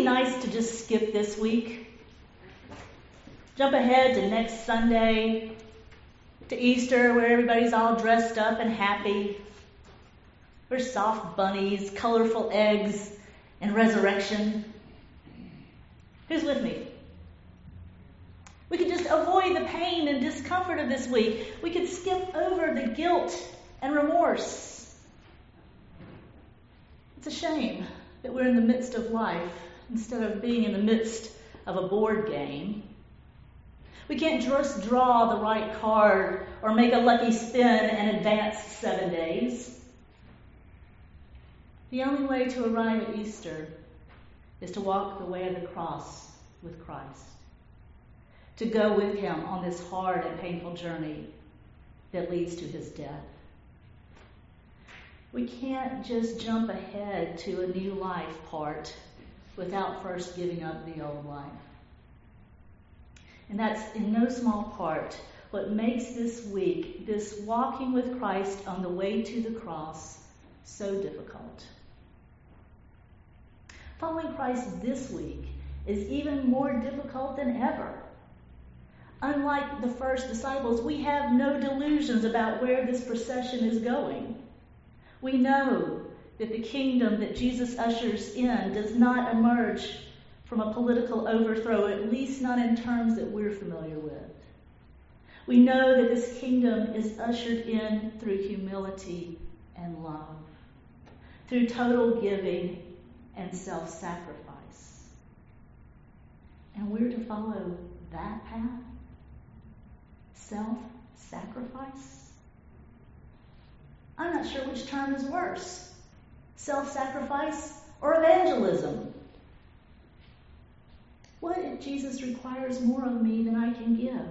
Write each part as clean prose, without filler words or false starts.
nice to just skip this week? Jump ahead to next Sunday, to Easter, where everybody's all dressed up and happy. We're soft bunnies, colorful eggs, and resurrection. Who's with me? We could just avoid the pain and discomfort of this week. We could skip over the guilt and remorse. It's a shame that we're in the midst of life instead of being in the midst of a board game. We can't just draw the right card or make a lucky spin and advance 7 days. The only way to arrive at Easter is to walk the way of the cross with Christ, to go with him on this hard and painful journey that leads to his death. We can't just jump ahead to a new life part without first giving up the old life. And that's in no small part what makes this week, this walking with Christ on the way to the cross, so difficult. Following Christ this week is even more difficult than ever. Unlike the first disciples, we have no delusions about where this procession is going. We know that the kingdom that Jesus ushers in does not emerge from a political overthrow, at least not in terms that we're familiar with. We know that this kingdom is ushered in through humility and love, through total giving and self-sacrifice. And we're to follow that path? Self-sacrifice? I'm not sure which term is worse, self-sacrifice or evangelism. What if Jesus requires more of me than I can give?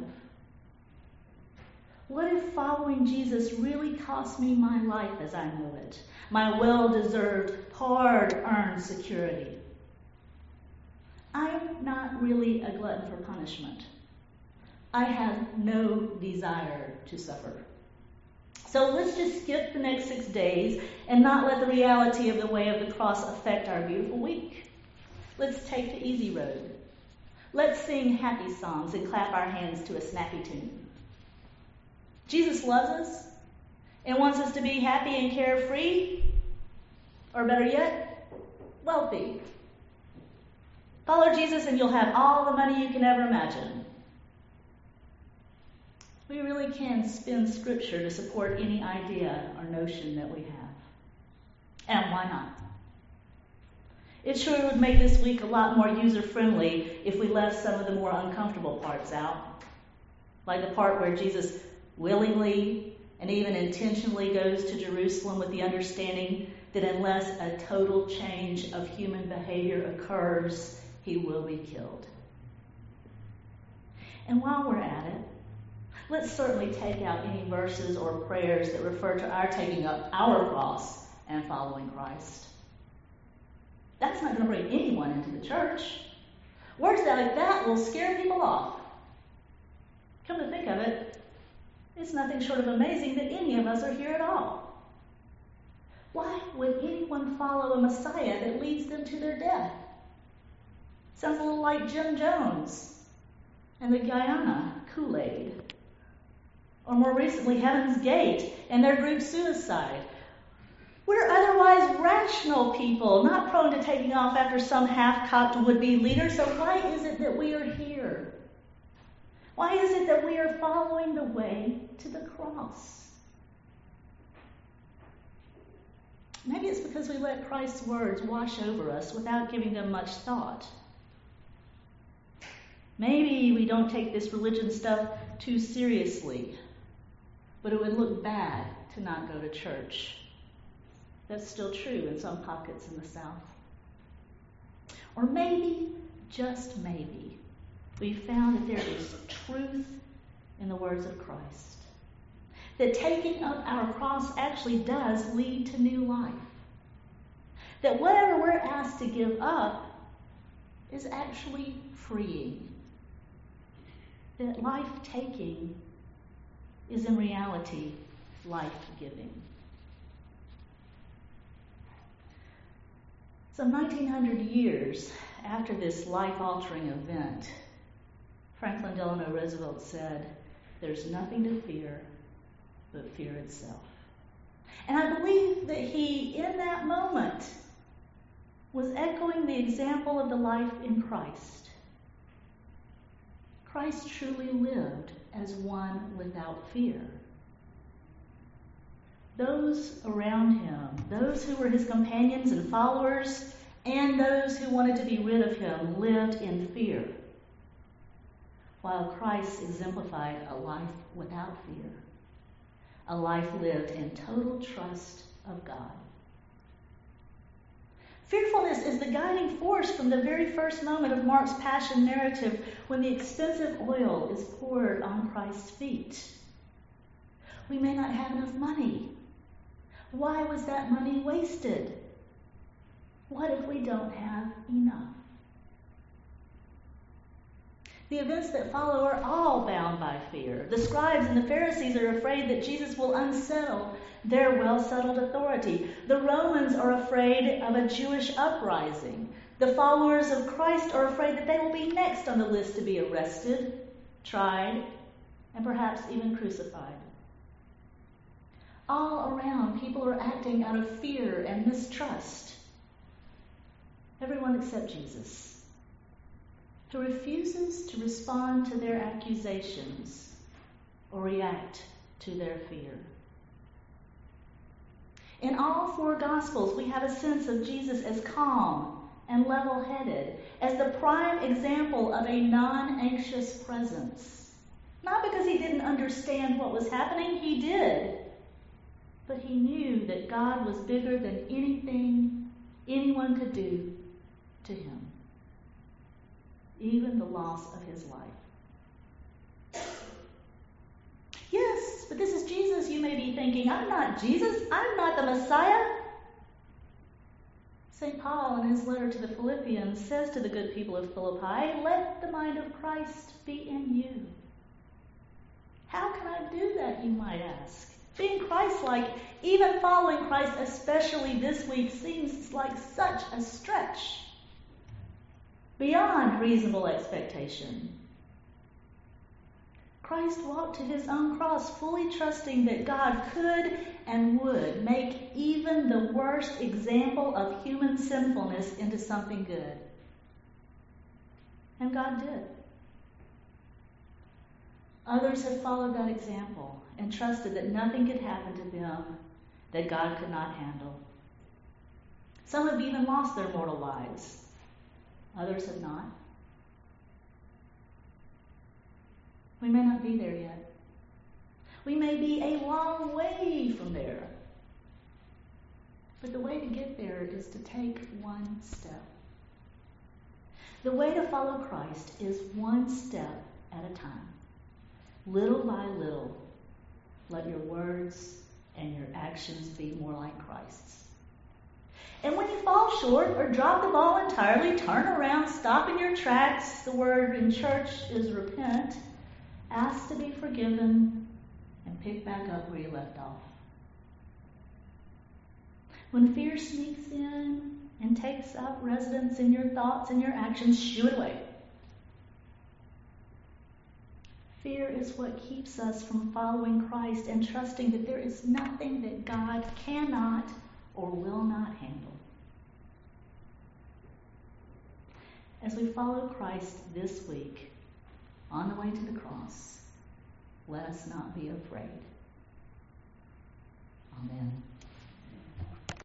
What if following Jesus really costs me my life as I know it, my well-deserved, hard-earned security? I'm not really a glutton for punishment. I have no desire to suffer. So let's just skip the next 6 days and not let the reality of the way of the cross affect our beautiful week. Let's take the easy road. Let's sing happy songs and clap our hands to a snappy tune. Jesus loves us and wants us to be happy and carefree, or better yet, wealthy. Follow Jesus and you'll have all the money you can ever imagine. We really can spin Scripture to support any idea or notion that we have. And why not? It sure would make this week a lot more user-friendly if we left some of the more uncomfortable parts out. Like the part where Jesus willingly and even intentionally goes to Jerusalem with the understanding that unless a total change of human behavior occurs, he will be killed. And while we're at it, let's certainly take out any verses or prayers that refer to our taking up our cross and following Christ. That's not going to bring anyone into the church. Words like that will scare people off. Come to think of it, it's nothing short of amazing that any of us are here at all. Why would anyone follow a Messiah that leads them to their death? Sounds a little like Jim Jones and the Guyana Kool-Aid. Or more recently, Heaven's Gate and their group suicide. We're otherwise rational people, not prone to taking off after some half-cocked would-be leader, so why is it that we are here? Why is it that we are following the way to the cross? Maybe it's because we let Christ's words wash over us without giving them much thought. Maybe we don't take this religion stuff too seriously, but it would look bad to not go to church. That's still true in some pockets in the South. Or maybe, just maybe, we found that there is truth in the words of Christ. That taking up our cross actually does lead to new life. That whatever we're asked to give up is actually freeing. That life-taking is in reality life-giving. Some 1900 years after this life-altering event, Franklin Delano Roosevelt said, "There's nothing to fear but fear itself." And I believe that he, in that moment, was echoing the example of the life in Christ. Christ truly lived as one without fear. Those around him, those who were his companions and followers, and those who wanted to be rid of him, lived in fear, while Christ exemplified a life without fear, a life lived in total trust of God. Fearfulness is the guiding force from the very first moment of Mark's passion narrative, when the expensive oil is poured on Christ's feet. We may not have enough money. Why was that money wasted? What if we don't have enough? The events that follow are all bound by fear. The scribes and the Pharisees are afraid that Jesus will unsettle their well-settled authority. The Romans are afraid of a Jewish uprising. The followers of Christ are afraid that they will be next on the list to be arrested, tried, and perhaps even crucified. All around, people are acting out of fear and mistrust. Everyone except Jesus, who refuses to respond to their accusations or react to their fear. In all four Gospels, we have a sense of Jesus as calm and level-headed, as the prime example of a non-anxious presence. Not because he didn't understand what was happening, he did. But he knew that God was bigger than anything anyone could do to him, even the loss of his life. Yes, but this is Jesus, you may be thinking. I'm not Jesus. I'm not the Messiah. St. Paul, in his letter to the Philippians, says to the good people of Philippi, "Let the mind of Christ be in you." How can I do that, you might ask? Being Christ-like, even following Christ, especially this week, seems like such a stretch, beyond reasonable expectation. Christ walked to his own cross, fully trusting that God could and would make even the worst example of human sinfulness into something good. And God did. Others have followed that example and trusted that nothing could happen to them that God could not handle. Some have even lost their mortal lives. Others have not. We may not be there yet. We may be a long way from there. But the way to get there is to take one step. The way to follow Christ is one step at a time. Little by little, let your words and your actions be more like Christ's. And when you fall short or drop the ball entirely, turn around, stop in your tracks. The word in church is repent. Ask to be forgiven and pick back up where you left off. When fear sneaks in and takes up residence in your thoughts and your actions, shoo it away. Fear is what keeps us from following Christ and trusting that there is nothing that God cannot or will not handle. As we follow Christ this week, on the way to the cross, let us not be afraid. Amen.